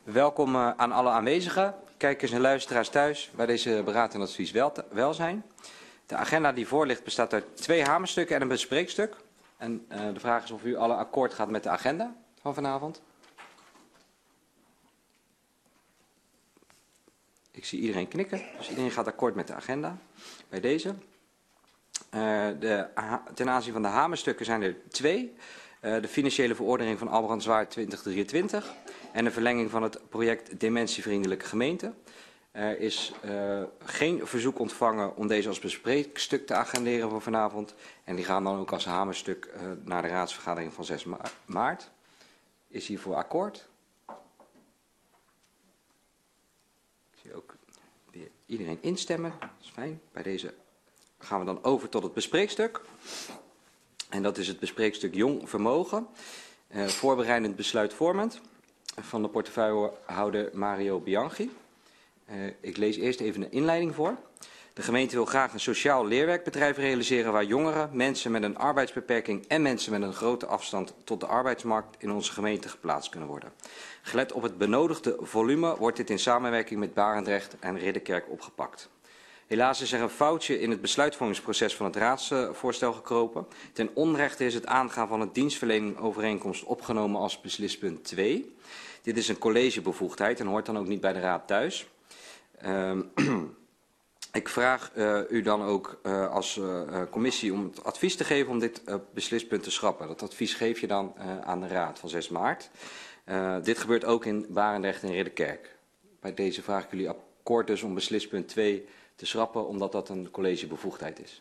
Welkom aan alle aanwezigen, kijkers en luisteraars thuis bij deze beraad en advies welzijn. De agenda die voor ligt bestaat uit 2 hamerstukken en een bespreekstuk. En de vraag is of u alle akkoord gaat met de agenda van vanavond. Ik zie iedereen knikken, dus iedereen gaat akkoord met de agenda bij deze. Ten aanzien van de hamerstukken zijn er 2. De financiële verordening van Albrandswaard 2023 en de verlenging van het project Dementievriendelijke Gemeente. Er is geen verzoek ontvangen om deze als bespreekstuk te agenderen voor vanavond. En die gaan dan ook als hamerstuk naar de raadsvergadering van 6 maart. Is hiervoor akkoord? Ik zie ook weer iedereen instemmen. Dat is fijn. Bij deze gaan we dan over tot het bespreekstuk. En dat is het bespreekstuk Jong Vermogen. Voorbereidend besluitvormend van de portefeuillehouder Mario Bianchi. Ik lees eerst even een inleiding voor. De gemeente wil graag een sociaal leerwerkbedrijf realiseren waar jongeren, mensen met een arbeidsbeperking en mensen met een grote afstand tot de arbeidsmarkt in onze gemeente geplaatst kunnen worden. Gelet op het benodigde volume wordt dit in samenwerking met Barendrecht en Ridderkerk opgepakt. Helaas is er een foutje in het besluitvormingsproces van het raadsvoorstel gekropen. Ten onrechte is het aangaan van een dienstverleningovereenkomst opgenomen als beslispunt 2. Dit is een collegebevoegdheid en hoort dan ook niet bij de raad thuis. Ik vraag u dan ook als commissie om het advies te geven om dit beslispunt te schrappen. Dat advies geef je dan aan de raad van 6 maart. Dit gebeurt ook in Barendrecht en Ridderkerk. Bij deze vraag ik jullie akkoord dus om beslispunt 2 te schrappen, omdat dat een collegebevoegdheid is.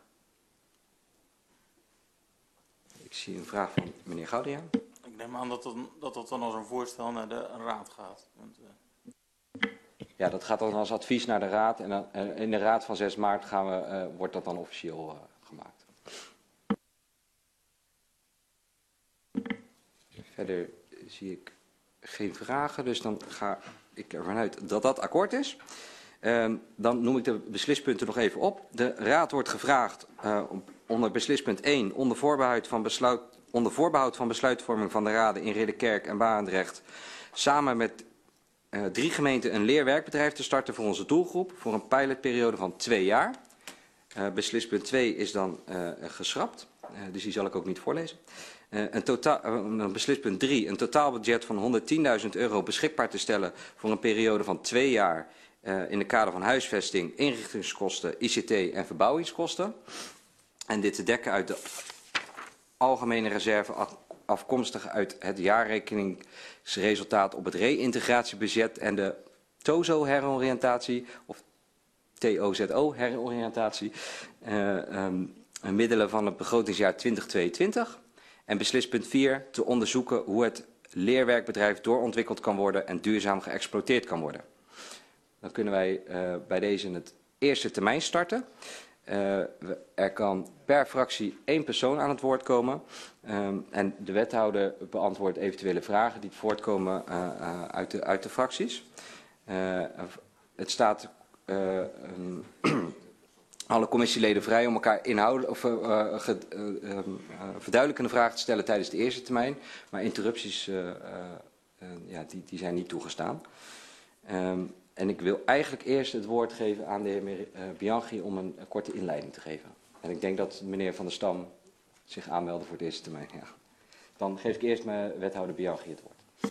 Ik zie een vraag van meneer Goudiaan. Ik neem aan dat dan als een voorstel naar de raad gaat. Want, Ja, dat gaat dan als advies naar de raad en dan, in de raad van 6 maart wordt dat dan officieel gemaakt. Verder zie ik geen vragen, dus dan ga ik ervan uit dat dat akkoord is. Dan noem ik de beslispunten nog even op. De raad wordt gevraagd onder beslispunt 1 onder voorbehoud van besluitvorming van de raden in Ridderkerk en Barendrecht samen met 3 gemeenten een leerwerkbedrijf te starten voor onze doelgroep voor een pilotperiode van 2 jaar. Beslispunt 2 is dan geschrapt, dus die zal ik ook niet voorlezen. Beslispunt 3, een totaalbudget van €110.000 beschikbaar te stellen voor een periode van 2 jaar in de kader van huisvesting, inrichtingskosten, ICT en verbouwingskosten. En dit te dekken uit de algemene reserve afkomstig uit het jaarrekeningsresultaat op het reïntegratiebudget en de TOZO-heroriëntatie, of TOZO-heroriëntatie, middelen van het begrotingsjaar 2022. En beslispunt 4, te onderzoeken hoe het leerwerkbedrijf doorontwikkeld kan worden en duurzaam geëxploiteerd kan worden. Dan kunnen wij bij deze het eerste termijn starten. Er kan per fractie 1 persoon aan het woord komen. En de wethouder beantwoordt eventuele vragen die voortkomen uit de fracties. Het staat alle commissieleden vrij om elkaar inhoudelijk of verduidelijkende vragen te stellen tijdens de eerste termijn. Maar interrupties die zijn niet toegestaan. En ik wil eigenlijk eerst het woord geven aan de heer Bianchi om een korte inleiding te geven. En ik denk dat meneer Van der Stam zich aanmeldde voor de eerste termijn. Ja. Dan geef ik eerst mijn wethouder Bianchi het woord.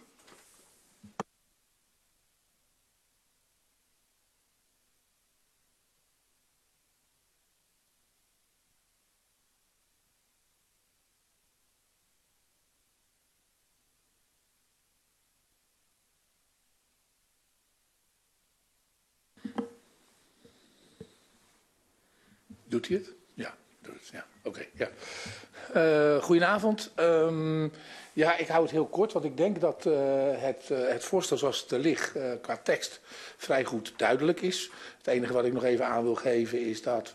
Doet hij het? Ja, doet het. Ja. Oké. Ja. Goedenavond. Ja, ik hou het heel kort, want ik denk dat het voorstel zoals het er ligt qua tekst vrij goed duidelijk is. Het enige wat ik nog even aan wil geven is dat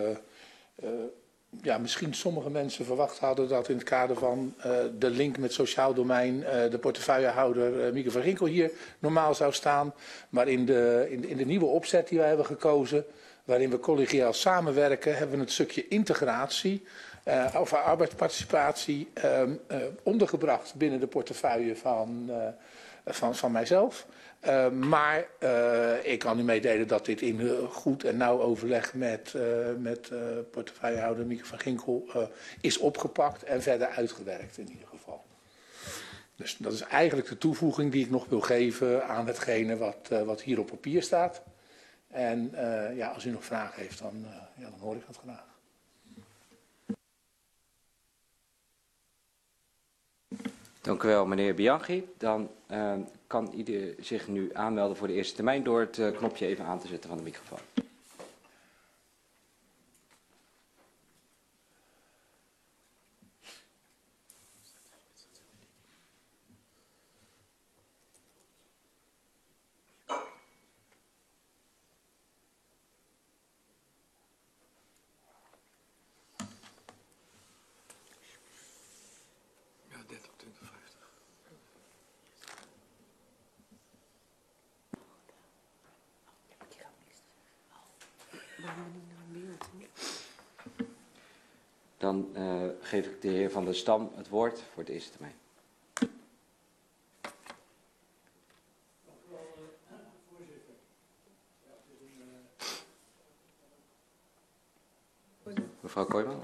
misschien sommige mensen verwacht hadden dat in het kader van de link met sociaal domein de portefeuillehouder Mieke van Ginkel hier normaal zou staan. Maar in de nieuwe opzet die wij hebben gekozen, waarin we collegiaal samenwerken, hebben we het stukje integratie of arbeidsparticipatie ondergebracht binnen de portefeuille van mijzelf. Maar ik kan u meedelen dat dit in goed en nauw overleg met portefeuillehouder Mieke van Ginkel is opgepakt en verder uitgewerkt in ieder geval. Dus dat is eigenlijk de toevoeging die ik nog wil geven aan hetgene wat hier op papier staat. En ja, als u nog vragen heeft, dan hoor ik dat graag. Dank u wel, meneer Bianchi. Dan kan ieder zich nu aanmelden voor de eerste termijn door het knopje even aan te zetten van de microfoon. Dan geef ik de heer Van der Stam het woord voor de eerste termijn. Mevrouw Kooijman.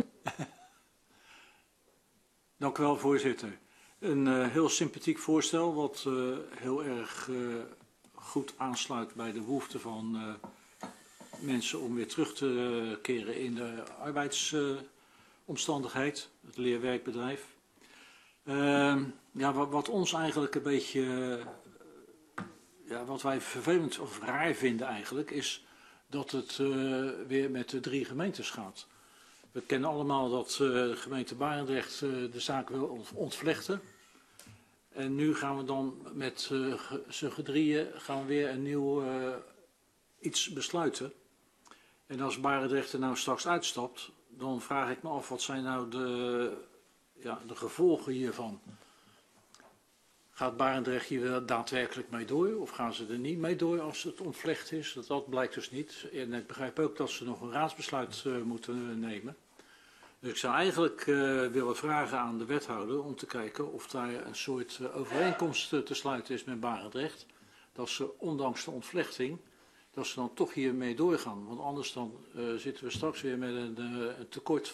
Dank u wel, voorzitter. Een heel sympathiek voorstel wat heel erg goed aansluit bij de behoefte van mensen om weer terug te keren in de arbeidsomstandigheid, het leerwerkbedrijf. Ja, wat ons eigenlijk een beetje, wat wij vervelend of raar vinden eigenlijk, is dat het weer met de 3 gemeentes gaat. We kennen allemaal dat de gemeente Barendrecht de zaak wil ontvlechten. En nu gaan we dan met z'n drieën weer een nieuw iets besluiten. En als Barendrecht er nou straks uitstapt, dan vraag ik me af, wat zijn nou de gevolgen hiervan? Gaat Barendrecht hier daadwerkelijk mee door of gaan ze er niet mee door als het ontvlecht is? Dat blijkt dus niet. En ik begrijp ook dat ze nog een raadsbesluit moeten nemen. Dus ik zou eigenlijk willen vragen aan de wethouder om te kijken of daar een soort overeenkomst te sluiten is met Barendrecht. Dat ze ondanks de ontvlechting, dat ze dan toch hiermee doorgaan. Want anders dan zitten we straks weer met een tekort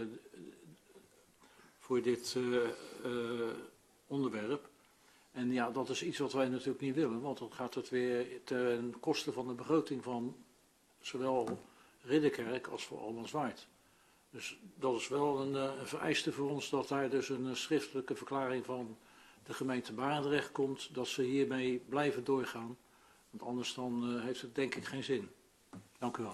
voor dit onderwerp. En ja, dat is iets wat wij natuurlijk niet willen, want dan gaat het weer ten koste van de begroting van zowel Ridderkerk als voor Albrandswaard. Dus dat is wel een vereiste voor ons dat daar dus een schriftelijke verklaring van de gemeente Barendrecht komt, dat ze hiermee blijven doorgaan. Want anders dan heeft het denk ik geen zin. Dank u wel.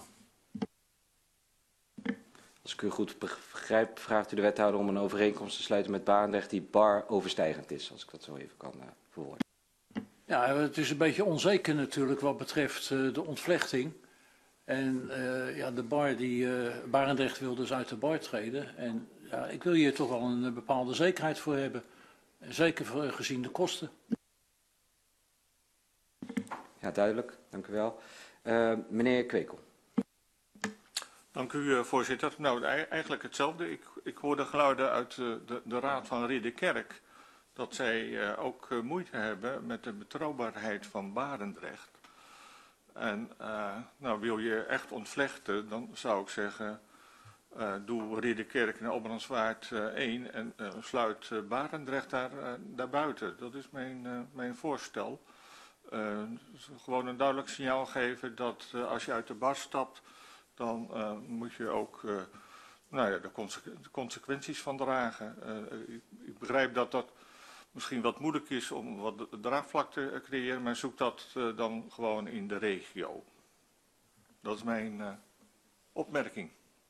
Als ik u goed begrijp, vraagt u de wethouder om een overeenkomst te sluiten met Barendrecht die bar overstijgend is, als ik dat zo even kan verwoorden. Ja, het is een beetje onzeker natuurlijk wat betreft de ontvlechting. En de bar Barendrecht wil dus uit de bar treden. En ja, ik wil hier toch wel een bepaalde zekerheid voor hebben. Zeker gezien de kosten. Ja, duidelijk. Dank u wel. Meneer Kwekel. Dank u, voorzitter. Nou, eigenlijk hetzelfde. Ik hoor de geluiden uit de Raad van Ridderkerk dat zij ook moeite hebben met de betrouwbaarheid van Barendrecht. En nou, wil je echt ontvlechten, dan zou ik zeggen, doe Ridderkerk en Albrandswaard 1 en sluit Barendrecht daar buiten. Dat is mijn voorstel. Gewoon een duidelijk signaal geven dat als je uit de bar stapt, dan moet je ook de consequenties van dragen. Ik begrijp dat dat misschien wat moeilijk is om wat draagvlak te creëren, maar zoek dat dan gewoon in de regio. Dat is mijn opmerking.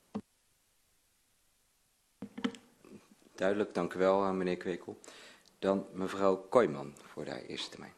Duidelijk, dank u wel, meneer Kwekel. Dan mevrouw Kooijman voor de eerste termijn.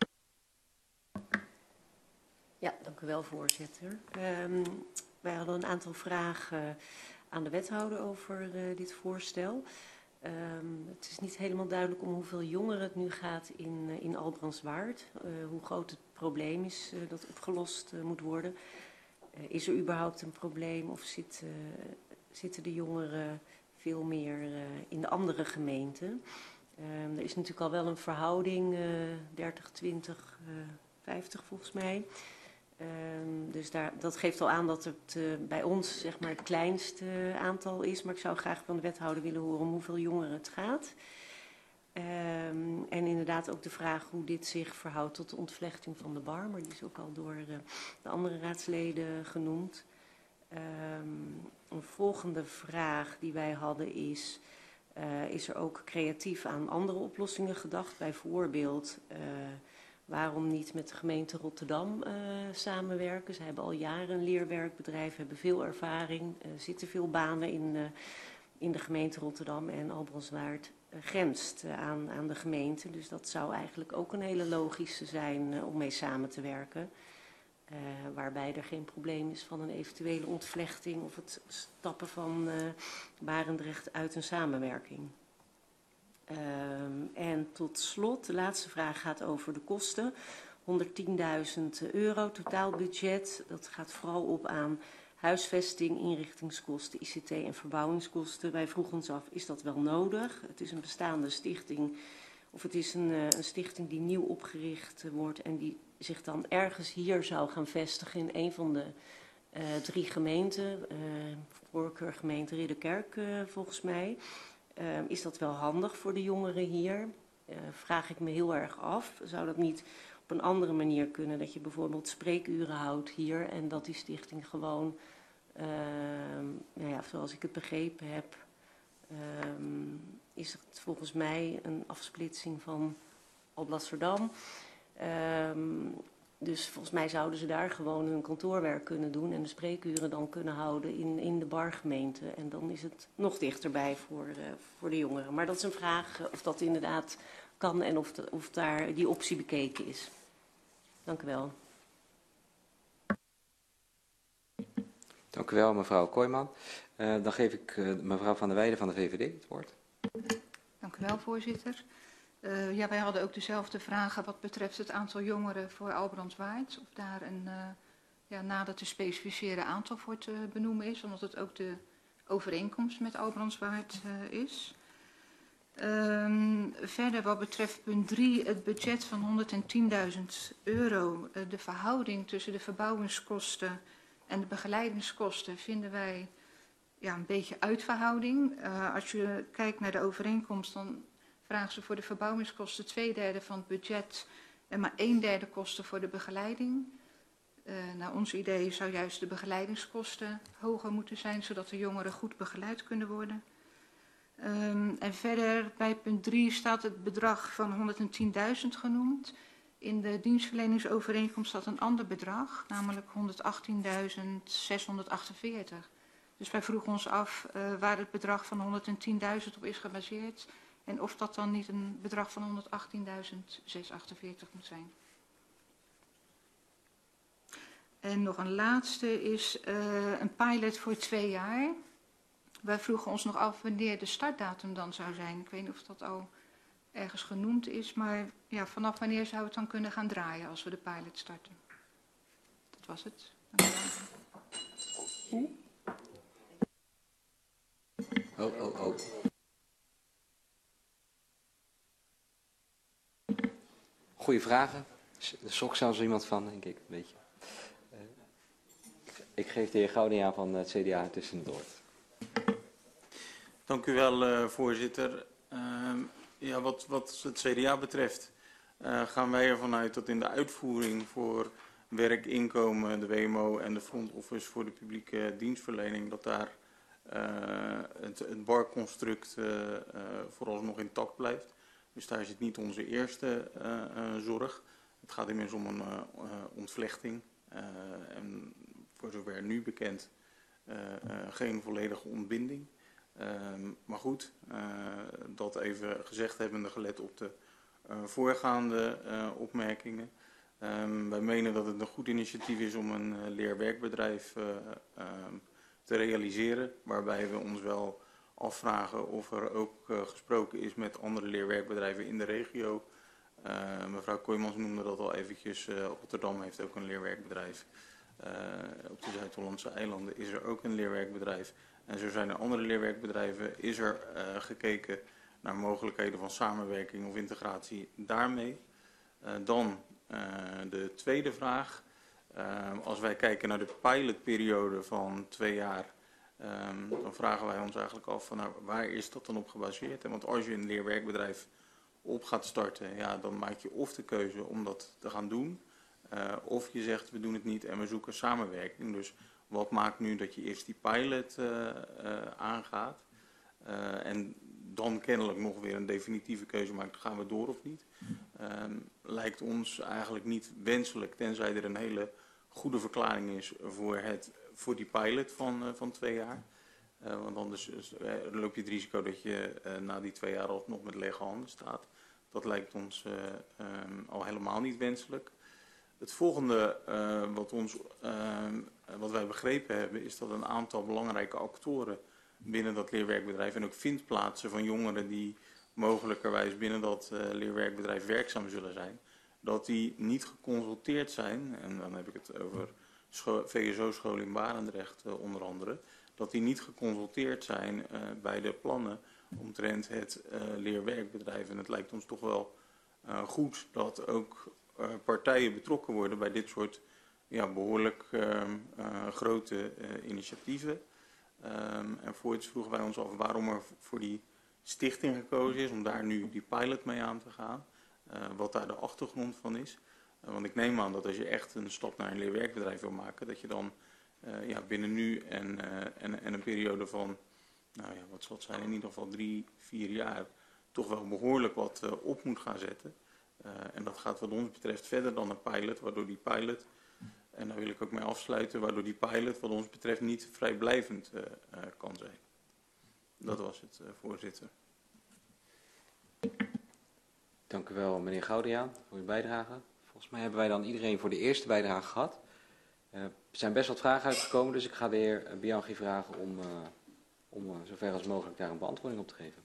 Ja, dank u wel, voorzitter. Wij hadden een aantal vragen aan de wethouder over dit voorstel. Het is niet helemaal duidelijk om hoeveel jongeren het nu gaat in Albrandswaard. Hoe groot het probleem is dat opgelost moet worden. Is er überhaupt een probleem of zitten de jongeren veel meer in de andere gemeenten? Er is natuurlijk al wel een verhouding, 30, 20, 50 volgens mij. Dus dat geeft al aan dat het bij ons zeg maar, het kleinste aantal is. Maar ik zou graag van de wethouder willen horen om hoeveel jongeren het gaat. En inderdaad ook de vraag hoe dit zich verhoudt tot de ontvlechting van de bar. Maar die is ook al door de andere raadsleden genoemd. Een volgende vraag die wij hadden is... is er ook creatief aan andere oplossingen gedacht? Bijvoorbeeld, waarom niet met de gemeente Rotterdam samenwerken? Ze hebben al jaren een leerwerkbedrijf, hebben veel ervaring, zitten veel banen in de gemeente Rotterdam. En Albrandswaard grenst aan de gemeente. Dus dat zou eigenlijk ook een hele logische zijn om mee samen te werken. Waarbij er geen probleem is van een eventuele ontvlechting of het stappen van Barendrecht uit een samenwerking. En tot slot, de laatste vraag gaat over de kosten. 110.000 euro totaalbudget. Dat gaat vooral op aan huisvesting, inrichtingskosten, ICT en verbouwingskosten. Wij vroegen ons af, is dat wel nodig? Het is een bestaande stichting, of het is een stichting die nieuw opgericht wordt en die zich dan ergens hier zou gaan vestigen in een van de 3 gemeenten, voorkeurgemeente Ridderkerk volgens mij. Is dat wel handig voor de jongeren hier? Vraag ik me heel erg af. Zou dat niet op een andere manier kunnen? Dat je bijvoorbeeld spreekuren houdt hier en dat die stichting gewoon, nou ja, zoals ik het begrepen heb, is het volgens mij een afsplitsing van Alblasserdam. Dus volgens mij zouden ze daar gewoon hun kantoorwerk kunnen doen en de spreekuren dan kunnen houden in de bargemeente. En dan is het nog dichterbij voor de jongeren. Maar dat is een vraag of dat inderdaad kan en of daar die optie bekeken is. Dank u wel. Dank u wel, mevrouw Kooijman. Dan geef ik mevrouw Van der Weijden van de VVD het woord. Dank u wel, voorzitter. Ja, wij hadden ook dezelfde vragen wat betreft het aantal jongeren voor Albrandswaard. Of daar een nader te specificeren aantal voor te benoemen is, omdat het ook de overeenkomst met Albrandswaard is. Verder wat betreft punt 3, het budget van 110.000 euro. De verhouding tussen de verbouwingskosten en de begeleidingskosten vinden wij een beetje uitverhouding. Als je kijkt naar de overeenkomst, dan vragen ze voor de verbouwingskosten 2/3 van het budget en maar 1/3 kosten voor de begeleiding. Naar ons idee zou juist de begeleidingskosten hoger moeten zijn, zodat de jongeren goed begeleid kunnen worden. En verder bij punt 3 staat het bedrag van 110.000 genoemd. In de dienstverleningsovereenkomst staat een ander bedrag, namelijk 118.648. Dus wij vroegen ons af waar het bedrag van 110.000 op is gebaseerd. En of dat dan niet een bedrag van 118.648 moet zijn. En nog een laatste is een pilot voor 2 jaar. Wij vroegen ons nog af wanneer de startdatum dan zou zijn. Ik weet niet of dat al ergens genoemd is, maar ja, vanaf wanneer zou het dan kunnen gaan draaien als we de pilot starten? Dat was het. Dank u wel. Goeie vragen. Er schrok zelfs iemand van, denk ik, een beetje. Ik geef de heer Goudenjaar van het CDA tussen het woord. Dank u wel, voorzitter. Ja, wat het CDA betreft gaan wij ervan uit dat in de uitvoering voor werk, inkomen, de WMO en de front office voor de publieke dienstverlening, dat daar het barconstruct vooralsnog intact blijft. Dus daar zit niet onze eerste zorg. Het gaat immers om een ontvlechting. En voor zover nu bekend geen volledige ontbinding. Maar goed, dat even gezegd hebbende gelet op de voorgaande opmerkingen. Wij menen dat het een goed initiatief is om een leerwerkbedrijf te realiseren. Waarbij we ons wel afvragen of er ook gesproken is met andere leerwerkbedrijven in de regio. Mevrouw Kooijmans noemde dat al eventjes. Rotterdam heeft ook een leerwerkbedrijf. Op de Zuid-Hollandse eilanden is er ook een leerwerkbedrijf. En zo zijn er andere leerwerkbedrijven. Is er gekeken naar mogelijkheden van samenwerking of integratie daarmee. Dan de tweede vraag. Als wij kijken naar de pilotperiode van 2 jaar, dan vragen wij ons eigenlijk af van nou, waar is dat dan op gebaseerd? Want als je een leerwerkbedrijf op gaat starten, ja, dan maak je of de keuze om dat te gaan doen, of je zegt we doen het niet en we zoeken samenwerking. Dus wat maakt nu dat je eerst die pilot aangaat en dan kennelijk nog weer een definitieve keuze maakt, gaan we door of niet? Lijkt ons eigenlijk niet wenselijk, tenzij er een hele goede verklaring is voor die pilot van 2 jaar. Want anders loop je het risico dat je na die 2 jaar nog met lege handen staat. Dat lijkt ons al helemaal niet wenselijk. Het volgende wat wij begrepen hebben is dat een aantal belangrijke actoren binnen dat leerwerkbedrijf en ook vindplaatsen van jongeren die mogelijkerwijs binnen dat leerwerkbedrijf werkzaam zullen zijn, dat die niet geconsulteerd zijn, en dan heb ik het over VSO-school in Barendrecht onder andere, dat die niet geconsulteerd zijn bij de plannen omtrent het leerwerkbedrijf. En het lijkt ons toch wel goed dat ook partijen betrokken worden bij dit soort behoorlijk grote initiatieven. En voorts vroegen wij ons af waarom er voor die stichting gekozen is om daar nu die pilot mee aan te gaan. Wat daar de achtergrond van is. Want ik neem aan dat als je echt een stap naar een leerwerkbedrijf wil maken, dat je dan binnen nu en een periode van, wat zal het zijn, in ieder geval 3-4 jaar, toch wel behoorlijk wat op moet gaan zetten. En dat gaat wat ons betreft verder dan een pilot, waardoor die pilot, en daar wil ik ook mee afsluiten, waardoor die pilot wat ons betreft niet vrijblijvend kan zijn. Dat was het, voorzitter. Dank u wel, meneer Goudiaan, voor uw bijdrage. Volgens mij hebben wij dan iedereen voor de eerste bijdrage gehad. Er zijn best wat vragen uitgekomen, dus ik ga de heer Bianchi vragen om zover als mogelijk daar een beantwoording op te geven.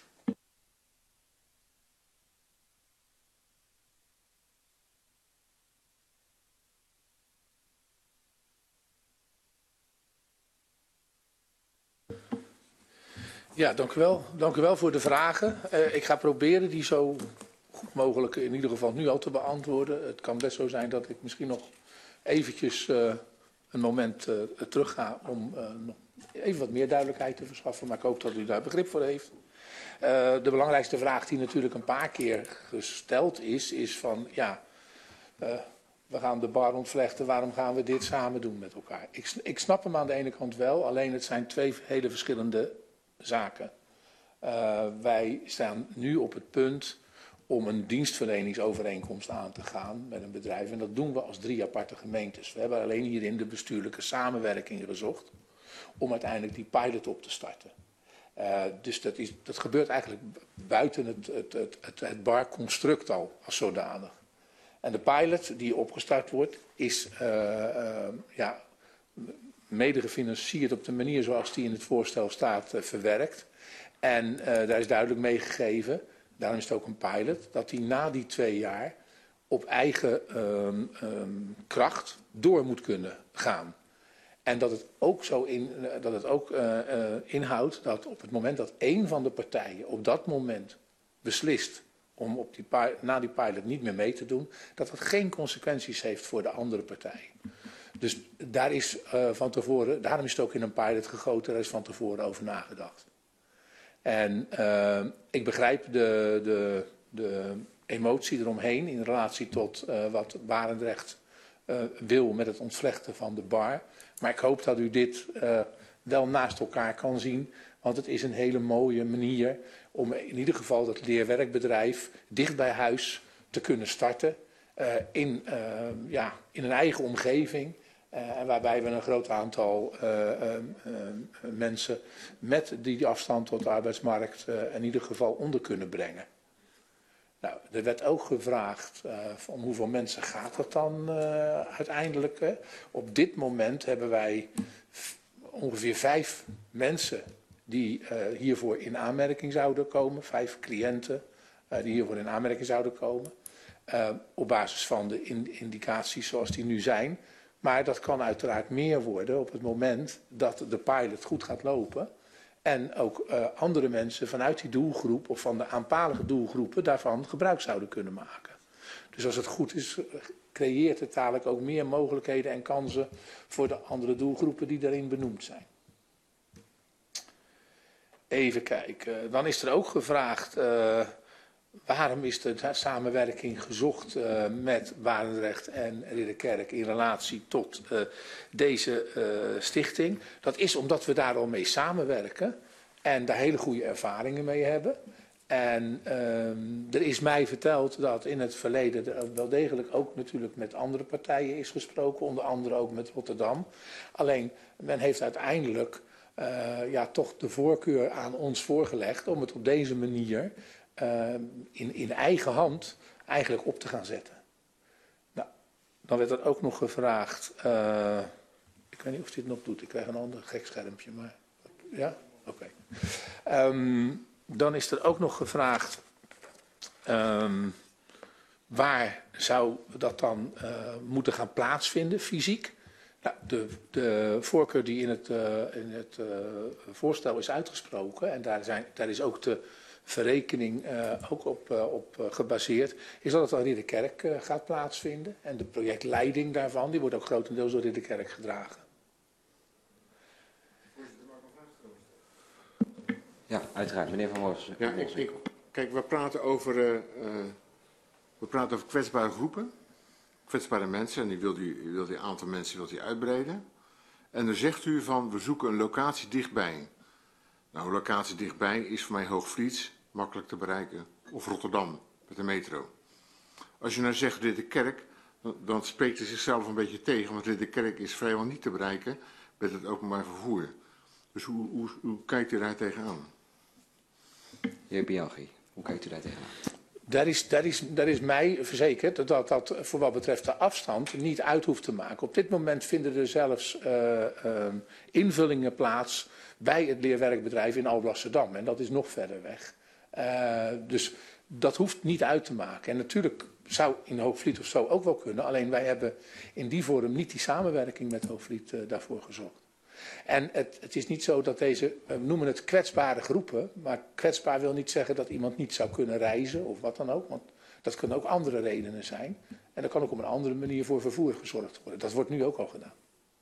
Ja, dank u wel. Dank u wel voor de vragen. Ik ga proberen die zo goed mogelijk in ieder geval nu al te beantwoorden. Het kan best zo zijn dat ik misschien nog eventjes een moment terug ga om nog even wat meer duidelijkheid te verschaffen. Maar ik hoop dat u daar begrip voor heeft. De belangrijkste vraag die natuurlijk een paar keer gesteld is van we gaan de bar ontvlechten, waarom gaan we dit samen doen met elkaar? Ik snap hem aan de ene kant wel, alleen het zijn 2 hele verschillende zaken. Wij staan nu op het punt om een dienstverleningsovereenkomst aan te gaan met een bedrijf. En dat doen we als 3 aparte gemeentes. We hebben alleen hierin de bestuurlijke samenwerking gezocht om uiteindelijk die pilot op te starten. Dus dat gebeurt eigenlijk buiten het barconstruct al als zodanig. En de pilot die opgestart wordt is mede gefinancierd op de manier zoals die in het voorstel staat verwerkt. En daar is duidelijk meegegeven, daarom is het ook een pilot, dat die na die 2 jaar op eigen kracht door moet kunnen gaan. En dat het ook inhoudt dat op het moment dat één van de partijen op dat moment beslist om na die pilot niet meer mee te doen, dat dat geen consequenties heeft voor de andere partijen. Dus daar is van tevoren, daarom is het ook in een pilot gegoten, daar is van tevoren over nagedacht. En ik begrijp de emotie eromheen in relatie tot wat Barendrecht wil met het ontvlechten van de bar. Maar ik hoop dat u dit wel naast elkaar kan zien, want het is een hele mooie manier om in ieder geval dat leerwerkbedrijf dicht bij huis te kunnen starten in een eigen omgeving. En waarbij we een groot aantal mensen met die afstand tot de arbeidsmarkt in ieder geval onder kunnen brengen. Nou, er werd ook gevraagd om hoeveel mensen gaat dat dan uiteindelijk. Hè? Op dit moment hebben wij ongeveer 5 mensen die hiervoor in aanmerking zouden komen. 5 cliënten die hiervoor in aanmerking zouden komen. Op basis van de indicaties zoals die nu zijn. Maar dat kan uiteraard meer worden op het moment dat de pilot goed gaat lopen. En ook andere mensen vanuit die doelgroep of van de aanpalige doelgroepen daarvan gebruik zouden kunnen maken. Dus als het goed is, creëert het dadelijk ook meer mogelijkheden en kansen voor de andere doelgroepen die daarin benoemd zijn. Even kijken, dan is er ook gevraagd, waarom is de samenwerking gezocht met Barendrecht en Ridderkerk in relatie tot deze stichting? Dat is omdat we daar al mee samenwerken en daar hele goede ervaringen mee hebben. En er is mij verteld dat in het verleden er wel degelijk ook natuurlijk met andere partijen is gesproken, onder andere ook met Rotterdam. Alleen men heeft uiteindelijk toch de voorkeur aan ons voorgelegd om het op deze manier in eigen hand eigenlijk op te gaan zetten. Nou, dan werd er ook nog gevraagd, ik weet niet of dit nog doet, ik krijg een ander gek schermpje, maar ja, oké. Dan is er ook nog gevraagd, waar zou dat dan moeten gaan plaatsvinden, fysiek? Nou, de voorkeur die in het voorstel is uitgesproken, en daar is ook de verrekening ook op gebaseerd, is dat het aan Ridderkerk gaat plaatsvinden. En de projectleiding daarvan, die wordt ook grotendeels door Ridderkerk gedragen. Ja, uiteraard. Meneer Van Wolfsen. Ja, kijk, we praten over kwetsbare groepen, kwetsbare mensen, en die wil die aantal mensen uitbreiden. En dan zegt u van, we zoeken een locatie dichtbij. Nou, een locatie dichtbij is voor mij Hoogvliet, makkelijk te bereiken, of Rotterdam, met de metro. Als je nou zegt Ridderkerk, dan spreekt hij zichzelf een beetje tegen, want Ridderkerk is vrijwel niet te bereiken met het openbaar vervoer. Dus hoe kijkt u daar tegenaan? Heer Bianchi, hoe kijkt u daar tegenaan? Daar is mij verzekerd dat voor wat betreft de afstand niet uit hoeft te maken. Op dit moment vinden er zelfs invullingen plaats bij het leerwerkbedrijf in Alblasserdam. En dat is nog verder weg. Dus dat hoeft niet uit te maken. En natuurlijk zou in Hoogvliet of zo ook wel kunnen. Alleen wij hebben in die vorm niet die samenwerking met Hoogvliet daarvoor gezocht. En het is niet zo dat deze, we noemen het kwetsbare groepen, maar kwetsbaar wil niet zeggen dat iemand niet zou kunnen reizen of wat dan ook, want dat kunnen ook andere redenen zijn. En er kan ook op een andere manier voor vervoer gezorgd worden. Dat wordt nu ook al gedaan.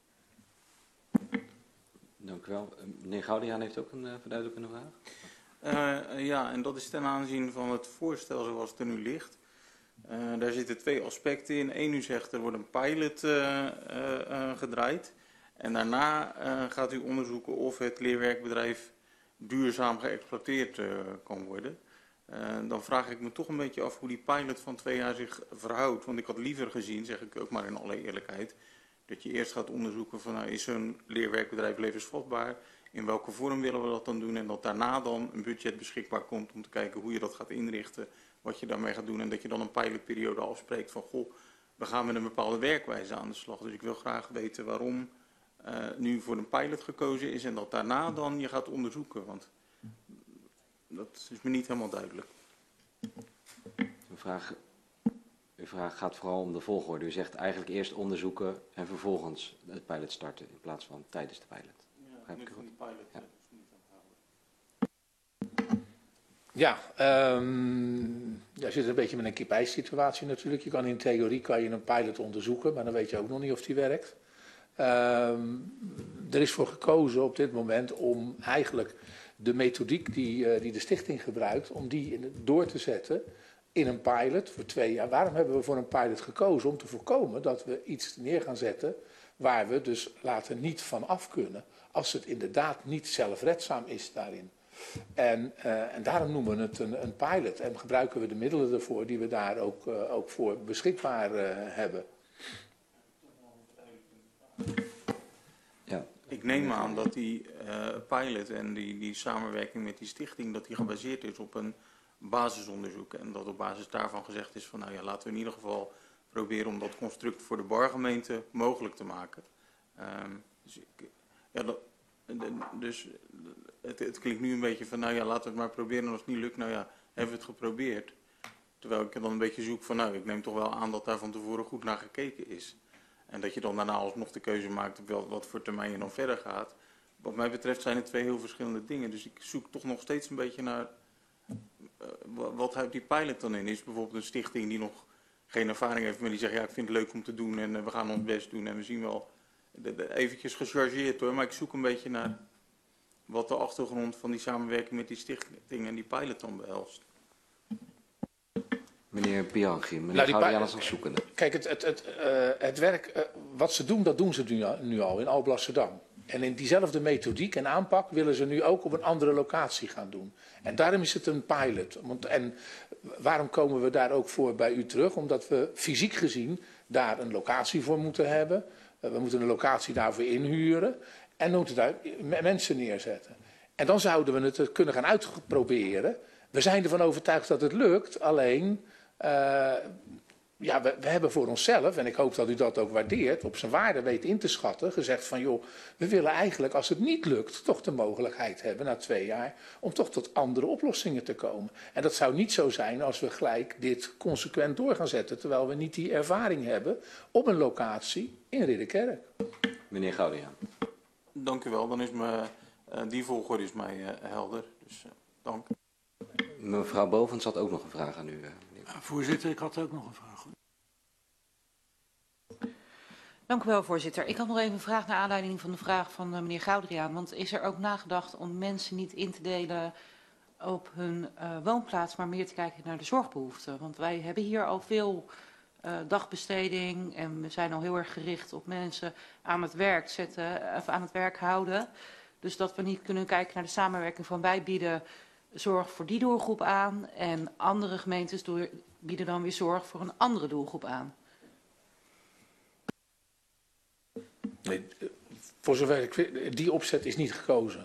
Dank u wel. Meneer Goudiaan heeft ook een verduidelijkende vraag. Ja, en dat is ten aanzien van het voorstel zoals het er nu ligt. Daar zitten twee aspecten in. Eén, u zegt er wordt een pilot gedraaid. En daarna gaat u onderzoeken of het leerwerkbedrijf duurzaam geëxploiteerd kan worden. Dan vraag ik me toch een beetje af hoe die pilot van 2 jaar zich verhoudt. Want ik had liever gezien, zeg ik ook maar in alle eerlijkheid, dat je eerst gaat onderzoeken van nou, is zo'n leerwerkbedrijf levensvatbaar? In welke vorm willen we dat dan doen? En dat daarna dan een budget beschikbaar komt om te kijken hoe je dat gaat inrichten, wat je daarmee gaat doen. En dat je dan een pilotperiode afspreekt van goh, we gaan met een bepaalde werkwijze aan de slag. Dus ik wil graag weten waarom nu voor een pilot gekozen is en dat daarna dan je gaat onderzoeken. Want dat is me niet helemaal duidelijk. Uw vraag gaat vooral om de volgorde. U zegt eigenlijk eerst onderzoeken en vervolgens het pilot starten in plaats van tijdens de pilot. Ja, nu van die pilot ja. is niet aan het houden. Ja, je zit een beetje met een kip-ei-situatie natuurlijk. Je kan in theorie een pilot onderzoeken, maar dan weet je ook nog niet of die werkt. Er is voor gekozen op dit moment om eigenlijk de methodiek die de stichting gebruikt, om die door te zetten in een pilot voor 2 jaar. Waarom hebben we voor een pilot gekozen? Om te voorkomen dat we iets neer gaan zetten waar we dus later niet van af kunnen, als het inderdaad niet zelfredzaam is daarin. En daarom noemen we het een pilot en gebruiken we de middelen ervoor die we daar ook voor beschikbaar hebben. Ja. Ik neem aan dat die pilot en die samenwerking met die stichting, dat die gebaseerd is op een basisonderzoek. En dat op basis daarvan gezegd is van nou ja, laten we in ieder geval proberen om dat construct voor de bargemeente mogelijk te maken. Dus het klinkt nu een beetje van nou ja, laten we het maar proberen. En als het niet lukt, nou ja, hebben we het geprobeerd. Terwijl ik dan een beetje zoek van nou, ik neem toch wel aan dat daar van tevoren goed naar gekeken is. En dat je dan daarna alsnog de keuze maakt op wat voor termijn je dan verder gaat. wat mij betreft zijn het twee heel verschillende dingen. Dus ik zoek toch nog steeds een beetje naar wat houdt die pilot dan in? Is bijvoorbeeld een stichting die nog geen ervaring heeft, maar die zegt ja, ik vind het leuk om te doen en we gaan ons best doen en we zien wel, eventjes gechargeerd hoor, maar ik zoek een beetje naar wat de achtergrond van die samenwerking met die stichting en die pilot dan behelst. Meneer Bianchi, meneer Nou, Gaudiaan is nog zoekende. Kijk, het werk, wat ze doen, dat doen ze nu al in Alblasserdam. En in diezelfde methodiek en aanpak willen ze nu ook op een andere locatie gaan doen. En daarom is het een pilot. En waarom komen we daar ook voor bij u terug? Omdat we fysiek gezien daar een locatie voor moeten hebben. We moeten een locatie daarvoor inhuren. En moeten daar mensen neerzetten. En dan zouden we het kunnen gaan uitproberen. We zijn ervan overtuigd dat het lukt. Alleen, ja, we hebben voor onszelf, en ik hoop dat u dat ook waardeert, op zijn waarde weet in te schatten, gezegd van joh, we willen eigenlijk als het niet lukt toch de mogelijkheid hebben na 2 jaar om toch tot andere oplossingen te komen. En dat zou niet zo zijn als we gelijk dit consequent door gaan zetten, terwijl we niet die ervaring hebben op een locatie in Ridderkerk. Meneer Gaudiaan. Dank u wel, dan is die volgorde is mij helder. Dus dank. Mevrouw Bovens had ook nog een vraag aan u. Voorzitter, ik had ook nog een vraag. Dank u wel, voorzitter. Ik had nog even een vraag naar aanleiding van de vraag van meneer Gaudiaan. Want is er ook nagedacht om mensen niet in te delen op hun woonplaats, maar meer te kijken naar de zorgbehoeften? Want wij hebben hier al veel dagbesteding en we zijn al heel erg gericht op mensen aan het werk zetten, of aan het werk houden. Dus dat we niet kunnen kijken naar de samenwerking van wij bieden zorg voor die doelgroep aan en andere gemeentes bieden dan weer zorg voor een andere doelgroep aan. Nee, voor zover ik weet, die opzet is niet gekozen.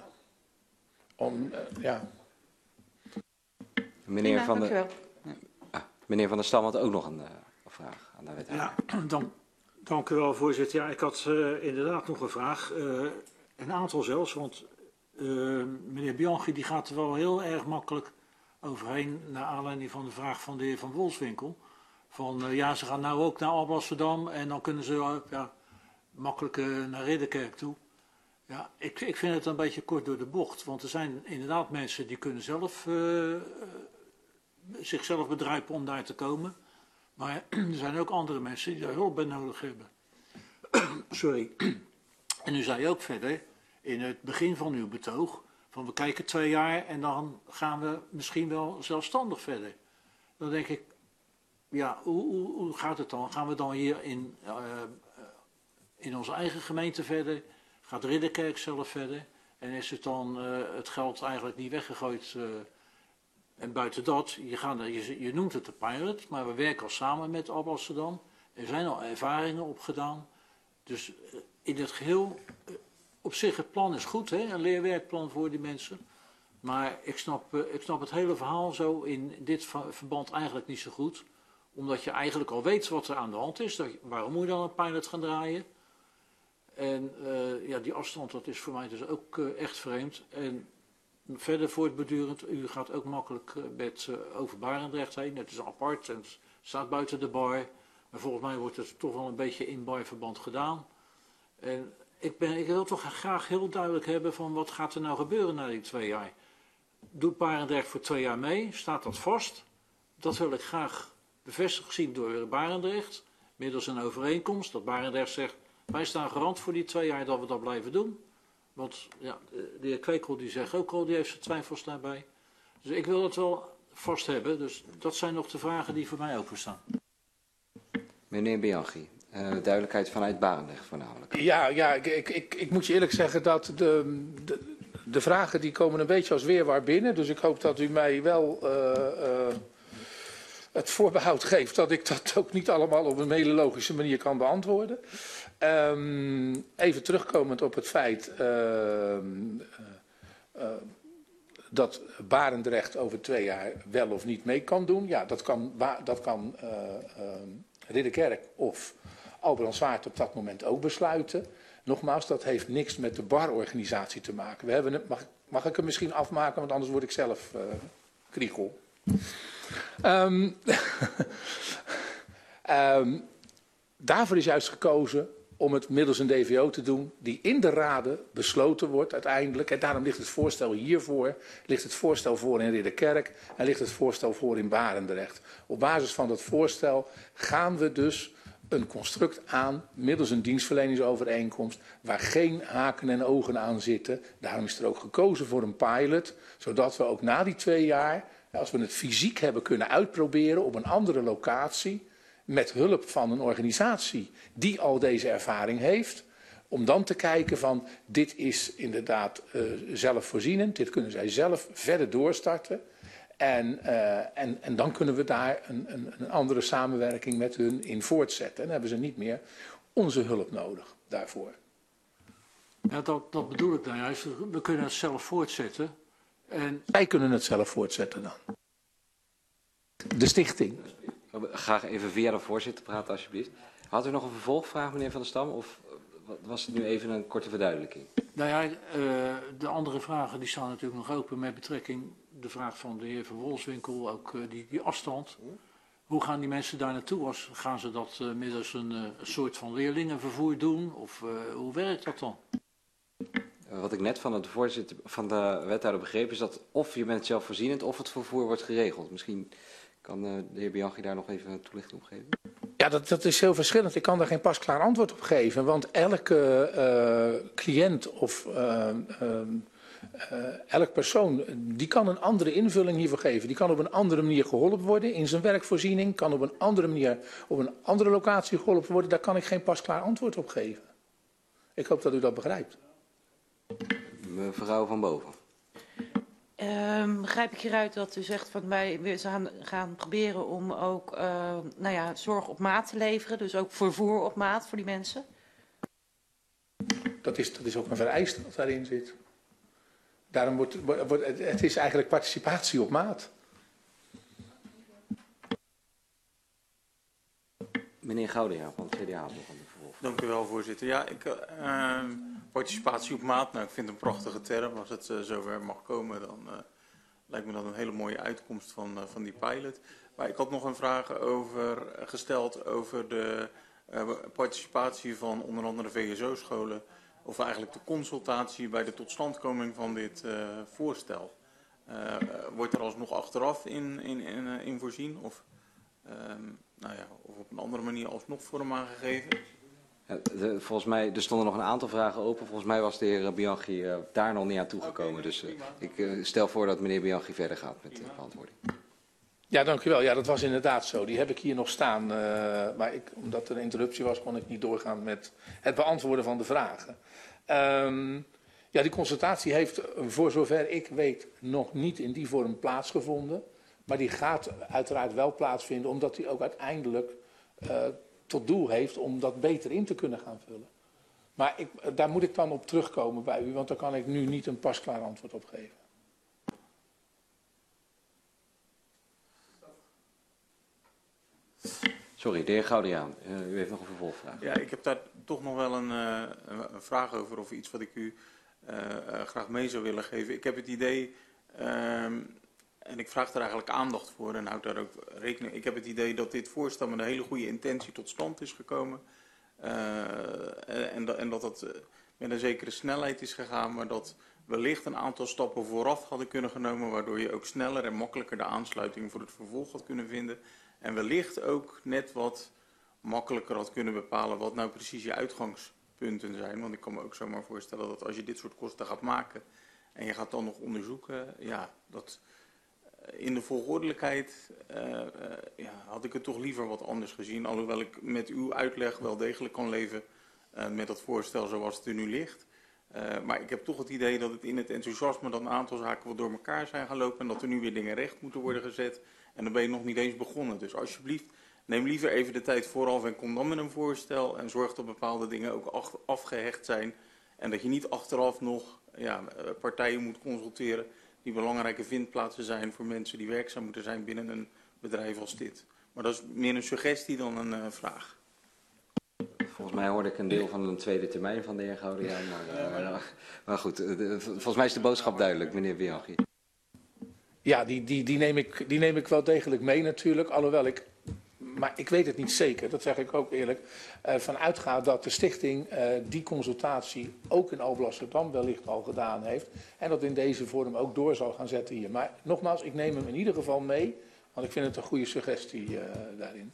Ja. Meneer meneer Van der Stam had ook nog een vraag aan de wethouder. Ja, dank u wel, voorzitter. Ja, ik had inderdaad nog een vraag. Een aantal zelfs, want meneer Bianchi die gaat er wel heel erg makkelijk overheen naar aanleiding van de vraag van de heer Van Wolfswinkel. Van ja, ze gaan nou ook naar Alblasserdam en dan kunnen ze makkelijk naar Ridderkerk toe. Ja, ik vind het een beetje kort door de bocht, want er zijn inderdaad mensen die kunnen zelf zichzelf bedrijven om daar te komen. Maar er zijn ook andere mensen die daar hulp bij nodig hebben. Sorry. En u zei ook verder, in het begin van uw betoog, van we kijken 2 jaar en dan gaan we misschien wel zelfstandig verder. Dan denk ik, ja, hoe gaat het dan? Gaan we dan hier in onze eigen gemeente verder? Gaat Ridderkerk zelf verder? En is het dan het geld eigenlijk niet weggegooid? En buiten dat, je noemt het de pilot, maar we werken al samen met Alblasserdam. Er zijn al ervaringen opgedaan. Dus in het geheel, op zich het plan is goed, hè? Een leerwerkplan voor die mensen. Maar ik snap het hele verhaal zo in dit verband eigenlijk niet zo goed. Omdat je eigenlijk al weet wat er aan de hand is. Waarom moet je dan een pilot gaan draaien? En ja, die afstand, dat is voor mij dus ook echt vreemd. En verder voortbedurend, u gaat ook makkelijk over Barendrecht heen. Het is apart en het staat buiten de bar. Maar volgens mij wordt het toch wel een beetje in barverband gedaan. En ik wil toch graag heel duidelijk hebben van wat gaat er nou gebeuren na die 2 jaar. Doet Barendrecht voor 2 jaar mee? Staat dat vast? Dat wil ik graag bevestigd zien door Barendrecht. Middels een overeenkomst dat Barendrecht zegt, wij staan garant voor die 2 jaar dat we dat blijven doen. Want ja, de heer Kweekel die zegt ook al, die heeft zijn twijfels daarbij. Dus ik wil het wel vast hebben. Dus dat zijn nog de vragen die voor mij openstaan. Meneer Bianchi, duidelijkheid vanuit Barendrecht voornamelijk. Ja, ik moet je eerlijk zeggen dat de vragen die komen een beetje als weerwaar binnen. Dus ik hoop dat u mij wel het voorbehoud geeft dat ik dat ook niet allemaal op een hele logische manier kan beantwoorden. Even terugkomend op het feit dat Barendrecht over 2 jaar wel of niet mee kan doen. Ja, dat kan Ridderkerk of Albrandswaard op dat moment ook besluiten. Nogmaals, dat heeft niks met de barorganisatie te maken. We hebben mag ik hem misschien afmaken, want anders word ik zelf kriegel. Daarvoor is juist gekozen om het middels een DVO te doen die in de raden besloten wordt uiteindelijk. En daarom ligt het voorstel hiervoor, ligt het voorstel voor in Ridderkerk en ligt het voorstel voor in Barendrecht. Op basis van dat voorstel gaan we dus een construct aan middels een dienstverleningsovereenkomst waar geen haken en ogen aan zitten. Daarom is er ook gekozen voor een pilot, zodat we ook na die 2 jaar, als we het fysiek hebben kunnen uitproberen op een andere locatie, met hulp van een organisatie die al deze ervaring heeft, om dan te kijken van dit is inderdaad zelfvoorzienend, dit kunnen zij zelf verder doorstarten. En dan kunnen we daar een andere samenwerking met hun in voortzetten. En dan hebben ze niet meer onze hulp nodig daarvoor. Ja, dat bedoel ik nou juist. We kunnen het zelf voortzetten. En... Wij kunnen het zelf voortzetten dan. De stichting. Graag even via de voorzitter praten, alsjeblieft. Had u nog een vervolgvraag, meneer Van der Stam? Of was het nu even een korte verduidelijking? Nou ja, de andere vragen die staan natuurlijk nog open met betrekking. De vraag van de heer Van Wolfswinkel, ook die afstand. Hoe gaan die mensen daar naartoe? Gaan ze dat middels een soort van leerlingenvervoer doen? Of hoe werkt dat dan? Wat ik net van de wethouder begreep is dat of je bent zelfvoorzienend of het vervoer wordt geregeld. Misschien kan de heer Bianchi daar nog even een toelichting op geven. Ja, dat is heel verschillend. Ik kan daar geen pasklaar antwoord op geven. Want elke cliënt of elk persoon die kan een andere invulling hiervoor geven. Die kan op een andere manier geholpen worden in zijn werkvoorziening. Kan op een andere manier op een andere locatie geholpen worden. Daar kan ik geen pasklaar antwoord op geven. Ik hoop dat u dat begrijpt. Mevrouw Van Boven. Begrijp ik hieruit dat u zegt van wij gaan proberen om ook zorg op maat te leveren. Dus ook vervoer op maat voor die mensen? Dat is ook een vereiste wat daarin zit. Daarom het is eigenlijk participatie op maat. Meneer Goudea van het CDA nog een vervolg. Dank u wel, voorzitter. Ja, participatie op maat, nou, ik vind het een prachtige term. Als het zover mag komen, dan lijkt me dat een hele mooie uitkomst van die pilot. Maar ik had nog een vraag gesteld over de participatie van onder andere VSO-scholen. Of eigenlijk de consultatie bij de totstandkoming van dit voorstel. Wordt er alsnog achteraf in voorzien? Of op een andere manier alsnog vorm aangegeven? Ja, volgens mij, er stonden nog een aantal vragen open. Volgens mij was de heer Bianchi daar nog niet aan toegekomen. Dus ik stel voor dat meneer Bianchi verder gaat met de beantwoording. Ja, dank u wel. Ja, dat was inderdaad zo. Die heb ik hier nog staan. Maar omdat er een interruptie was, kon ik niet doorgaan met het beantwoorden van de vragen. Ja, die consultatie heeft, voor zover ik weet, nog niet in die vorm plaatsgevonden. Maar die gaat uiteraard wel plaatsvinden, omdat die ook uiteindelijk tot doel heeft om dat beter in te kunnen gaan vullen. Maar daar moet ik dan op terugkomen bij u, want daar kan ik nu niet een pasklaar antwoord op geven. Sorry, de heer Goudea, u heeft nog een vervolgvraag. Ja, ik heb daar toch nog wel een vraag over, of iets wat ik u graag mee zou willen geven. Ik heb het idee, en ik vraag er eigenlijk aandacht voor en houd daar ook rekening. Ik heb het idee dat dit voorstel met een hele goede intentie tot stand is gekomen. En dat het met een zekere snelheid is gegaan, maar dat wellicht een aantal stappen vooraf hadden kunnen genomen, waardoor je ook sneller en makkelijker de aansluiting voor het vervolg had kunnen vinden. En wellicht ook net wat makkelijker had kunnen bepalen wat nou precies je uitgangspunten zijn. Want ik kan me ook zomaar voorstellen dat als je dit soort kosten gaat maken en je gaat dan nog onderzoeken, ja, dat in de volgordelijkheid had ik het toch liever wat anders gezien. Alhoewel ik met uw uitleg wel degelijk kan leven met dat voorstel zoals het er nu ligt. Maar ik heb toch het idee dat het in het enthousiasme dat een aantal zaken wat door elkaar zijn gaan lopen en dat er nu weer dingen recht moeten worden gezet. En dan ben je nog niet eens begonnen. Dus alsjeblieft, neem liever even de tijd vooraf en kom dan met een voorstel. En zorg dat bepaalde dingen ook afgehecht zijn. En dat je niet achteraf nog partijen moet consulteren die belangrijke vindplaatsen zijn voor mensen die werkzaam moeten zijn binnen een bedrijf als dit. Maar dat is meer een suggestie dan een vraag. Volgens mij hoorde ik een deel van een tweede termijn van de heer Goudea. Maar goed, volgens mij is de boodschap duidelijk, meneer Bianchi. Ja, die neem ik wel degelijk mee natuurlijk. Alhoewel ik maar ik weet het niet zeker, dat zeg ik ook eerlijk, van uitgaat dat de stichting die consultatie ook in Alblasserdam wellicht al gedaan heeft. En dat in deze vorm ook door zal gaan zetten hier. Maar nogmaals, ik neem hem in ieder geval mee, want ik vind het een goede suggestie daarin.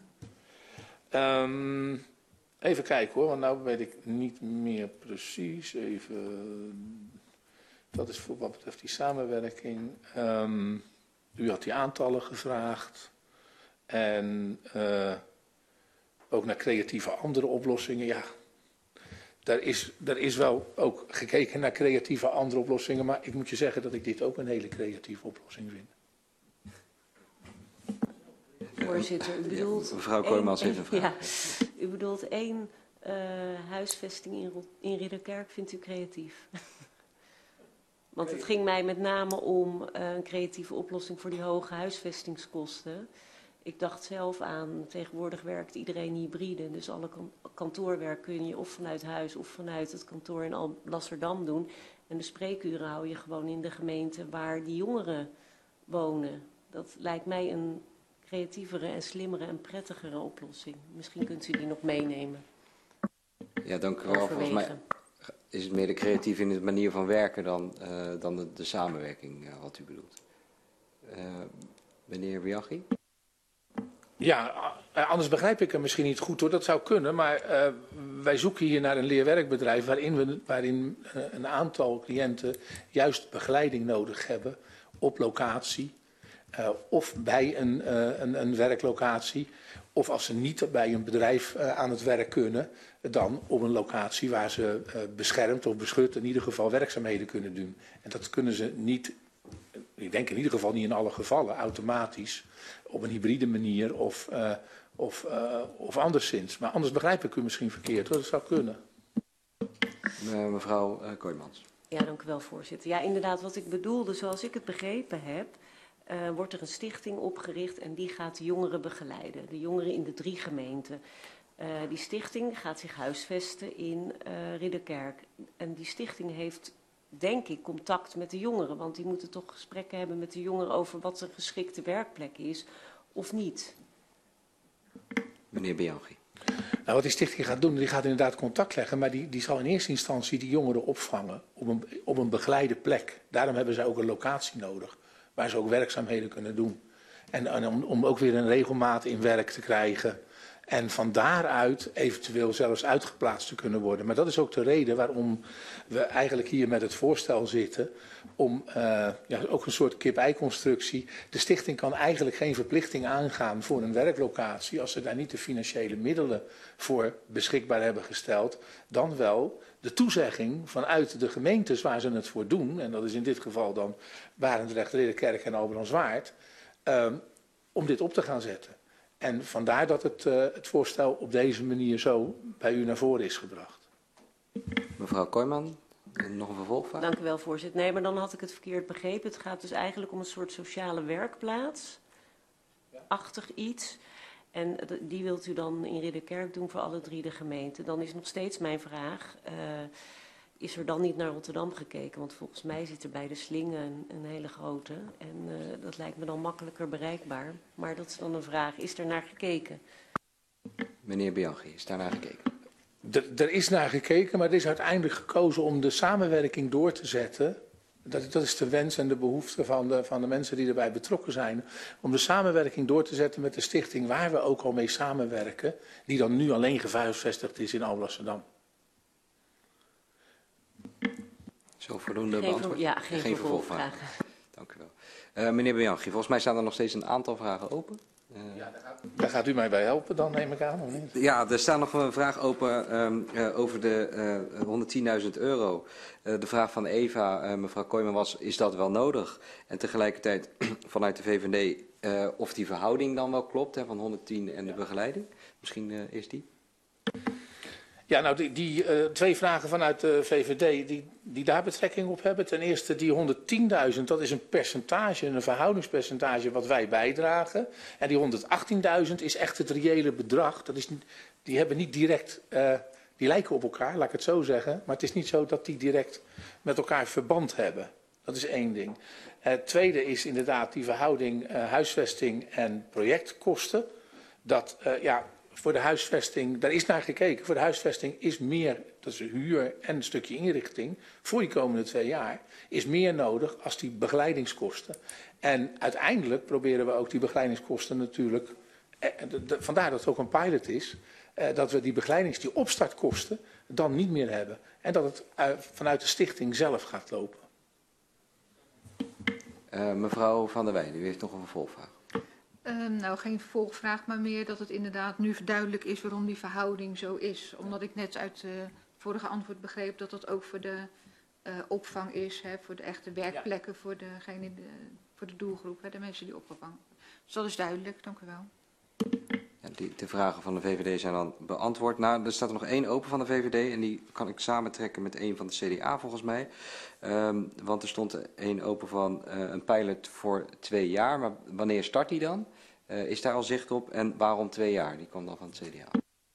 Even kijken hoor, want nou weet ik niet meer precies. Dat is voor wat betreft die samenwerking. U had die aantallen gevraagd. En ook naar creatieve andere oplossingen. Ja, daar is wel ook gekeken naar creatieve andere oplossingen. Maar ik moet je zeggen dat ik dit ook een hele creatieve oplossing vind. Voorzitter, u bedoelt... Mevrouw Kooijmans heeft een vraag. Ja, u bedoelt 1 huisvesting in Ridderkerk, vindt u creatief? Want het ging mij met name om een creatieve oplossing voor die hoge huisvestingskosten. Ik dacht zelf aan, tegenwoordig werkt iedereen hybride. Dus alle kantoorwerk kun je of vanuit huis of vanuit het kantoor in Alblasserdam doen. En de spreekuren hou je gewoon in de gemeente waar die jongeren wonen. Dat lijkt mij een creatievere en slimmere en prettigere oplossing. Misschien kunt u die nog meenemen. Ja, dank u wel. Volgens mij is het meer de creatief in de manier van werken dan de samenwerking, wat u bedoelt. Meneer Biaggi? Ja, anders begrijp ik hem misschien niet goed hoor, dat zou kunnen. Maar wij zoeken hier naar een leerwerkbedrijf waarin een aantal cliënten juist begeleiding nodig hebben op locatie. Of bij een werklocatie. Of als ze niet bij een bedrijf aan het werk kunnen, dan op een locatie waar ze beschermd of beschut in ieder geval werkzaamheden kunnen doen. En dat kunnen ze niet, ik denk in ieder geval niet in alle gevallen, automatisch op een hybride manier of anderszins. Maar anders begrijp ik u misschien verkeerd hoor, dat zou kunnen. Mevrouw Kooijmans. Ja, dank u wel, voorzitter. Ja, inderdaad, wat ik bedoelde, zoals ik het begrepen heb, wordt er een stichting opgericht en die gaat de jongeren begeleiden. De jongeren in de 3 gemeenten. Die stichting gaat zich huisvesten in Ridderkerk. En die stichting heeft, denk ik, contact met de jongeren. Want die moeten toch gesprekken hebben met de jongeren over wat een geschikte werkplek is of niet. Meneer Biaggi. Nou, wat die stichting gaat doen, die gaat inderdaad contact leggen. Maar die zal in eerste instantie die jongeren opvangen op een begeleide plek. Daarom hebben ze ook een locatie nodig. Waar ze ook werkzaamheden kunnen doen. En om ook weer een regelmaat in werk te krijgen. En van daaruit eventueel zelfs uitgeplaatst te kunnen worden. Maar dat is ook de reden waarom we eigenlijk hier met het voorstel zitten. Om ook een soort kip-ei-constructie. De stichting kan eigenlijk geen verplichting aangaan voor een werklocatie. Als ze daar niet de financiële middelen voor beschikbaar hebben gesteld. Dan wel de toezegging vanuit de gemeentes waar ze het voor doen. En dat is in dit geval dan Barendrecht, Ridderkerk en Albrandswaard. Om dit op te gaan zetten. En vandaar dat het voorstel op deze manier zo bij u naar voren is gebracht. Mevrouw Kooijman, nog een vervolgvraag? Dank u wel, voorzitter. Nee, maar dan had ik het verkeerd begrepen. Het gaat dus eigenlijk om een soort sociale werkplaats. Achtig iets. En die wilt u dan in Ridderkerk doen voor alle 3 de gemeenten. Dan is nog steeds mijn vraag, is er dan niet naar Rotterdam gekeken? Want volgens mij zit er bij de Slingen een hele grote. En dat lijkt me dan makkelijker bereikbaar. Maar dat is dan een vraag. Is er naar gekeken? Meneer Biaggi, is daar naar gekeken? Er is naar gekeken, maar er is uiteindelijk gekozen om de samenwerking door te zetten. Dat is de wens en de behoefte van de mensen die erbij betrokken zijn. Om de samenwerking door te zetten met de stichting waar we ook al mee samenwerken. Die dan nu alleen gehuisvestigd is in Alblasserdam. Zo voldoende beantwoord? Ja, geen vervolgvragen. Dank u wel. Meneer Biaggi, volgens mij staan er nog steeds een aantal vragen open. Ja, daar gaat u mij bij helpen dan, neem ik aan, of niet? Ja, er staat nog een vraag open over de 110.000 euro. De vraag van Eva, mevrouw Kooijman, was, is dat wel nodig? En tegelijkertijd vanuit de VVD of die verhouding dan wel klopt, hè, van 110 en de begeleiding. Misschien eerst die. Ja, nou die 2 vragen vanuit de VVD die daar betrekking op hebben. Ten eerste die 110.000, dat is een percentage, een verhoudingspercentage wat wij bijdragen. En die 118.000 is echt het reële bedrag. Dat is niet, die hebben niet direct, die lijken op elkaar, laat ik het zo zeggen. Maar het is niet zo dat die direct met elkaar verband hebben. Dat is 1 ding. Het tweede is inderdaad die verhouding huisvesting en projectkosten. dat voor de huisvesting, daar is naar gekeken, voor de huisvesting is meer, dat is huur en een stukje inrichting, voor die komende 2 jaar, is meer nodig als die begeleidingskosten. En uiteindelijk proberen we ook die begeleidingskosten natuurlijk, vandaar dat het ook een pilot is, dat we die opstartkosten dan niet meer hebben. En dat het vanuit de stichting zelf gaat lopen. Mevrouw Van der Weijden, u heeft nog een vervolgvraag. Nou, geen vervolgvraag, maar meer dat het inderdaad nu duidelijk is waarom die verhouding zo is. Omdat ik net uit het vorige antwoord begreep dat dat ook voor de opvang is, hè, voor de echte werkplekken, voor de doelgroep, hè, de mensen die opgevangen worden. Dus dat is duidelijk, dank u wel. Ja, de vragen van de VVD zijn dan beantwoord. Nou, er staat er nog 1 open van de VVD en die kan ik samentrekken met 1 van de CDA volgens mij. Want er stond 1 open van een pilot voor 2 jaar, maar wanneer start die dan? Is daar al zicht op en waarom 2 jaar? Die kwam dan van het CDA.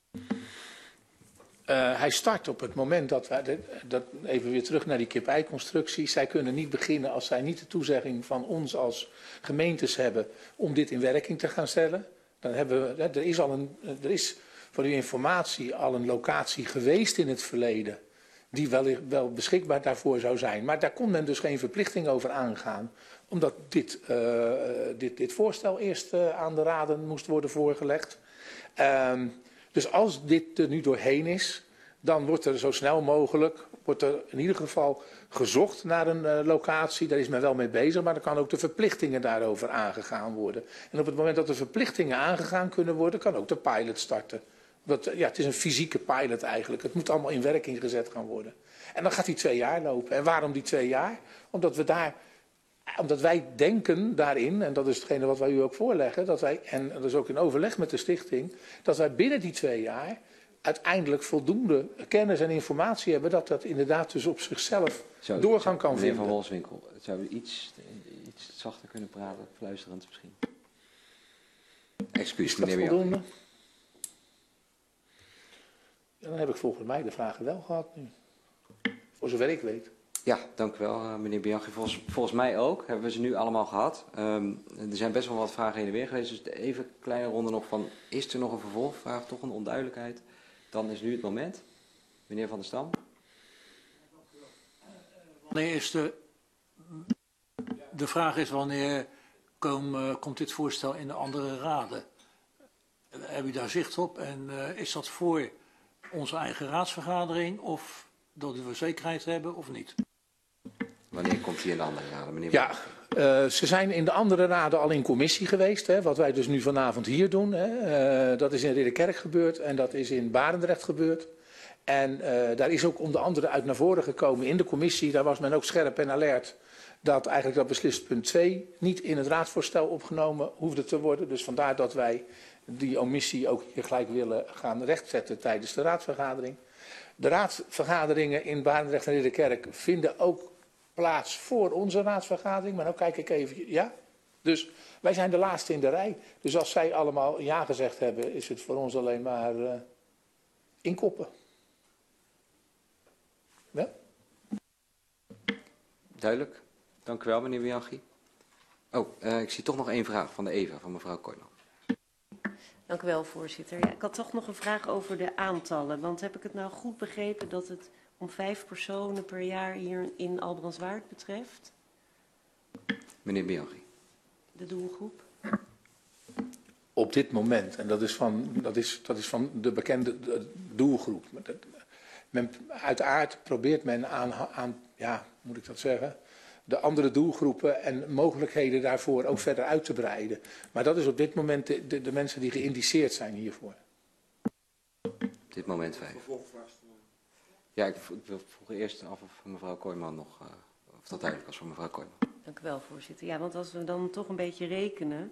Hij start op het moment dat wij, even weer terug naar die kip-ei-constructie. Zij kunnen niet beginnen als zij niet de toezegging van ons als gemeentes hebben om dit in werking te gaan stellen. Dan hebben we, er is voor uw informatie al een locatie geweest in het verleden die wel beschikbaar daarvoor zou zijn. Maar daar kon men dus geen verplichting over aangaan, omdat dit voorstel eerst aan de raden moest worden voorgelegd. Dus als dit er nu doorheen is, dan wordt er zo snel mogelijk, in ieder geval gezocht naar een locatie. Daar is men wel mee bezig, maar dan kan ook de verplichtingen daarover aangegaan worden. En op het moment dat de verplichtingen aangegaan kunnen worden, kan ook de pilot starten. Het is een fysieke pilot eigenlijk. Het moet allemaal in werking gezet gaan worden. En dan gaat die 2 jaar lopen. En waarom die 2 jaar? Omdat wij denken daarin, en dat is hetgene wat wij u ook voorleggen, en dat is ook in overleg met de stichting, dat wij binnen die 2 jaar uiteindelijk voldoende kennis en informatie hebben dat dat inderdaad dus op zichzelf doorgang kan vinden. Meneer Van Wolfswinkel, zou u iets zachter kunnen praten, fluisterend misschien? Excuus, meneer Bianchi. Ja, dan heb ik volgens mij de vragen wel gehad nu. Voor zover ik weet. Ja, dank u wel, meneer Bianchi. Volgens mij ook. Hebben we ze nu allemaal gehad. Er zijn best wel wat vragen heen en weer geweest. Dus even een kleine ronde nog van, is er nog een vervolgvraag? Toch een onduidelijkheid? Dan is nu het moment. Meneer Van der Stam. Wanneer is de vraag is wanneer komt dit voorstel in de andere raden? Heb u daar zicht op? En is dat voor onze eigen raadsvergadering of dat we zekerheid hebben of niet? Wanneer komt hij in de andere raden, meneer? Ja, ze zijn in de andere raden al in commissie geweest. Hè, wat wij dus nu vanavond hier doen. Hè. Dat is in Ridderkerk gebeurd en dat is in Barendrecht gebeurd. En daar is ook onder andere uit naar voren gekomen in de commissie. Daar was men ook scherp en alert dat eigenlijk dat beslispunt 2 niet in het raadsvoorstel opgenomen hoefde te worden. Dus vandaar dat wij die omissie ook hier gelijk willen gaan rechtzetten tijdens de raadsvergadering. De raadsvergaderingen in Barendrecht en Ridderkerk vinden ook plaats voor onze raadsvergadering. Maar nou kijk ik even, ja. Dus wij zijn de laatste in de rij. Dus als zij allemaal ja gezegd hebben, is het voor ons alleen maar inkoppen. Ja? Duidelijk. Dank u wel, meneer Bianchi. Ik zie toch nog 1 vraag van de Eva, van mevrouw Kooijman. Dank u wel, voorzitter. Ja, ik had toch nog een vraag over de aantallen. Want heb ik het nou goed begrepen dat het om 5 personen per jaar hier in Albrandswaard betreft? Meneer Bianchi. De doelgroep? Op dit moment, en dat is van de bekende doelgroep. Uiteraard probeert men aan, ja, moet ik dat zeggen, de andere doelgroepen en mogelijkheden daarvoor ook verder uit te breiden. Maar dat is op dit moment de mensen die geïndiceerd zijn hiervoor. Op dit moment 5. Ja, ik vroeg eerst af of mevrouw Kooijman nog, of dat duidelijk was voor mevrouw Kooijman. Dank u wel, voorzitter. Ja, want als we dan toch een beetje rekenen,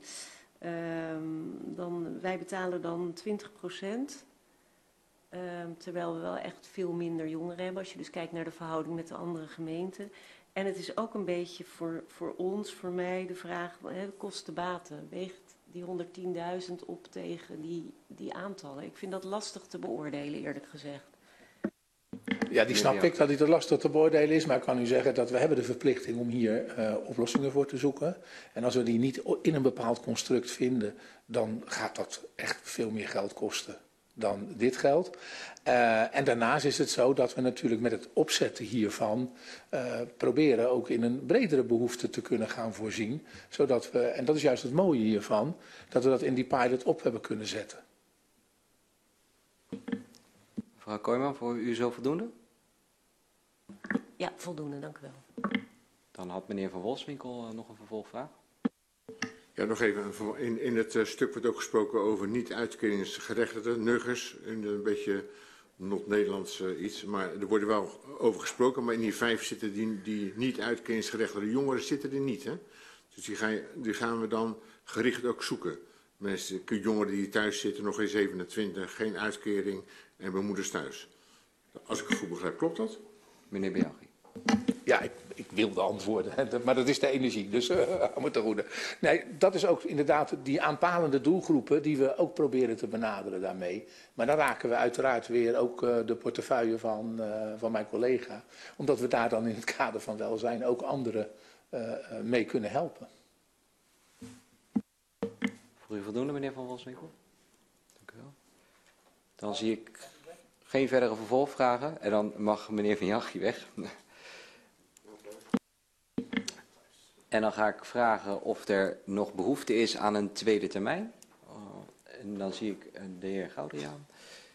wij betalen dan 20%. Terwijl we wel echt veel minder jongeren hebben, als je dus kijkt naar de verhouding met de andere gemeenten. En het is ook een beetje voor ons, voor mij, de vraag, kosten-baten. Weegt die 110.000 op tegen die aantallen? Ik vind dat lastig te beoordelen, eerlijk gezegd. Ja, die snap ik dat het lastig te beoordelen is, maar ik kan u zeggen dat we hebben de verplichting om hier oplossingen voor te zoeken. En als we die niet in een bepaald construct vinden, dan gaat dat echt veel meer geld kosten dan dit geld. En daarnaast is het zo dat we natuurlijk met het opzetten hiervan proberen ook in een bredere behoefte te kunnen gaan voorzien. Zodat we, en dat is juist het mooie hiervan, dat we dat in die pilot op hebben kunnen zetten. Mevrouw Kooijman, voor u zo voldoende? Ja, voldoende, dank u wel. Dan had meneer Van Wolfswinkel nog een vervolgvraag. Ja, nog even. In het stuk wordt ook gesproken over niet-uitkeringsgerechtigden, nuggers. Een beetje not-Nederlands iets. Maar er wordt wel over gesproken. Maar in die 5 zitten die niet-uitkeringsgerechtigde jongeren zitten er niet. Hè? Dus die gaan we dan gericht ook zoeken. Mensen, jongeren die thuis zitten, nog geen 27, geen uitkering en mijn moeders thuis. Als ik het goed begrijp, klopt dat? Meneer Biagi. Ja, ik wilde antwoorden, maar dat is de energie, dus allemaal te goede. Nee, dat is ook inderdaad die aanpalende doelgroepen die we ook proberen te benaderen daarmee. Maar dan raken we uiteraard weer ook de portefeuille van mijn collega. Omdat we daar dan in het kader van welzijn ook anderen mee kunnen helpen. Voor u voldoende, meneer Van Wolfswinkel? Dank u wel. Dan zie ik geen verdere vervolgvragen en dan mag meneer Van Jachie weg. En dan ga ik vragen of er nog behoefte is aan een tweede termijn. En dan zie ik de heer Goudriaan.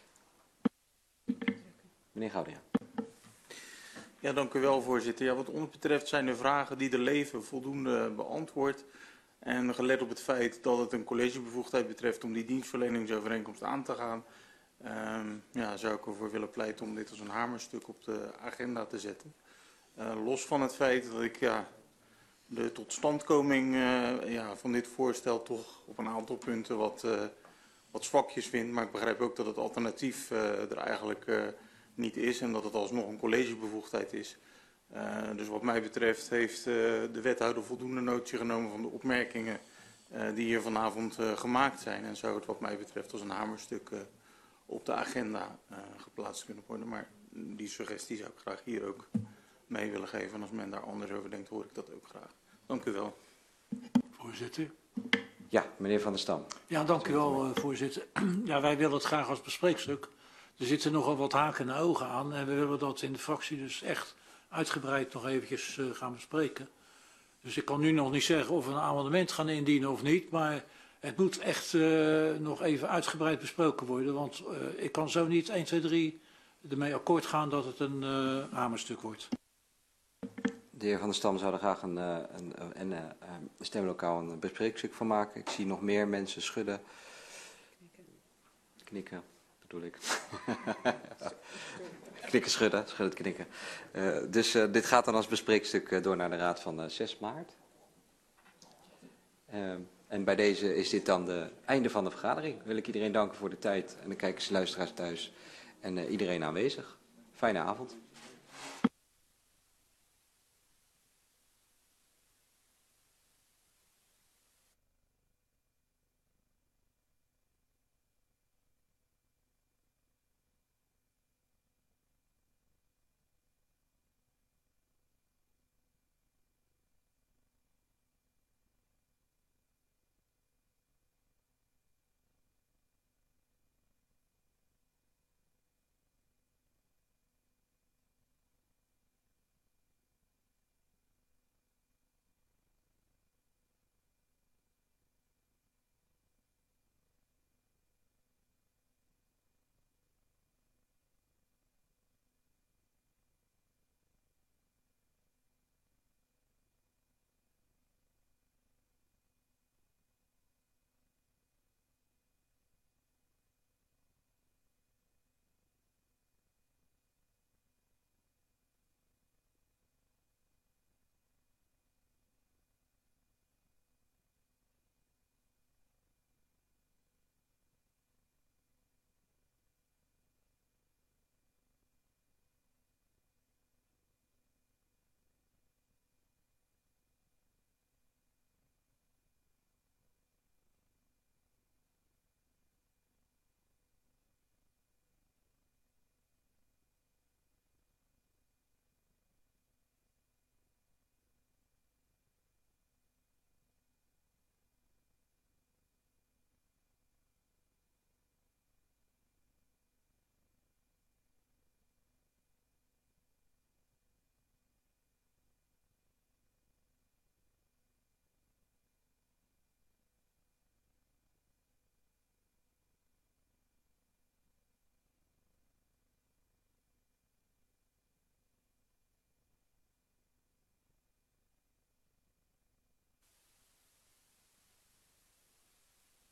Meneer Goudriaan. Ja, dank u wel, voorzitter. Ja, wat ons betreft zijn de vragen die er leven voldoende beantwoord. En gelet op het feit dat het een collegebevoegdheid betreft om die dienstverleningsovereenkomst aan te gaan, ja, zou ik ervoor willen pleiten om dit als een hamerstuk op de agenda te zetten. Los van het feit dat ik de totstandkoming van dit voorstel toch op een aantal punten wat zwakjes vind. Maar ik begrijp ook dat het alternatief er eigenlijk niet is en dat het alsnog een collegebevoegdheid is. Dus wat mij betreft heeft de wethouder voldoende notitie genomen van de opmerkingen die hier vanavond gemaakt zijn. En zou het wat mij betreft als een hamerstuk op de agenda geplaatst kunnen worden. Maar die suggestie zou ik graag hier ook mee willen geven. En als men daar anders over denkt, hoor ik dat ook graag. Dank u wel. Voorzitter. Ja, meneer Van der Stam. Ja, dank u wel, voorzitter. Ja, wij willen het graag als bespreekstuk. Er zitten nogal wat haken en ogen aan en we willen dat in de fractie dus echt uitgebreid nog eventjes gaan bespreken. Dus ik kan nu nog niet zeggen of we een amendement gaan indienen of niet, maar het moet echt nog even uitgebreid besproken worden, want ik kan zo niet 1, 2, 3 ermee akkoord gaan dat het een hamerstuk wordt. De heer Van der Stam zou er graag een stemlokaal een bespreekstuk van maken. Ik zie nog meer mensen schudden. Knikken, bedoel ik. Knikken, schudden het knikken. Dus dit gaat dan als bespreekstuk door naar de raad van 6 maart. En bij deze is dit dan het einde van de vergadering. Wil ik iedereen danken voor de tijd en de kijkers en luisteraars thuis en iedereen aanwezig. Fijne avond.